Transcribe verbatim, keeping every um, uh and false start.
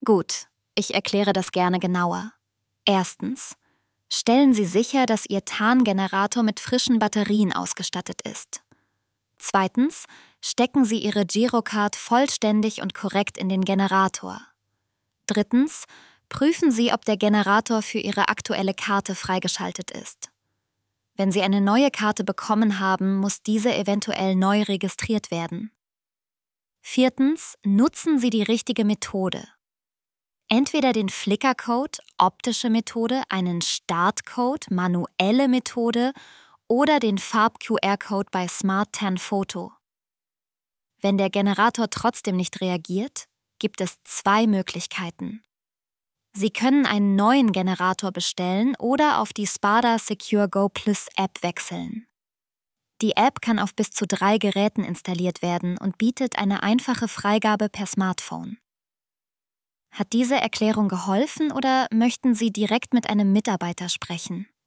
Gut, ich erkläre das gerne genauer. Erstens, stellen Sie sicher, dass Ihr Tarngenerator mit frischen Batterien ausgestattet ist. Zweitens, stecken Sie Ihre Girocard vollständig und korrekt in den Generator. Drittens, prüfen Sie, ob der Generator für Ihre aktuelle Karte freigeschaltet ist. Wenn Sie eine neue Karte bekommen haben, muss diese eventuell neu registriert werden. Viertens, nutzen Sie die richtige Methode. Entweder den Flickercode, optische Methode, einen Startcode, manuelle Methode oder den Farb-Q R-Code bei Smart zehn Photo. Wenn der Generator trotzdem nicht reagiert, gibt es zwei Möglichkeiten. Sie können einen neuen Generator bestellen oder auf die Spada Secure Go Plus App wechseln. Die App kann auf bis zu drei Geräten installiert werden und bietet eine einfache Freigabe per Smartphone. Hat diese Erklärung geholfen oder möchten Sie direkt mit einem Mitarbeiter sprechen?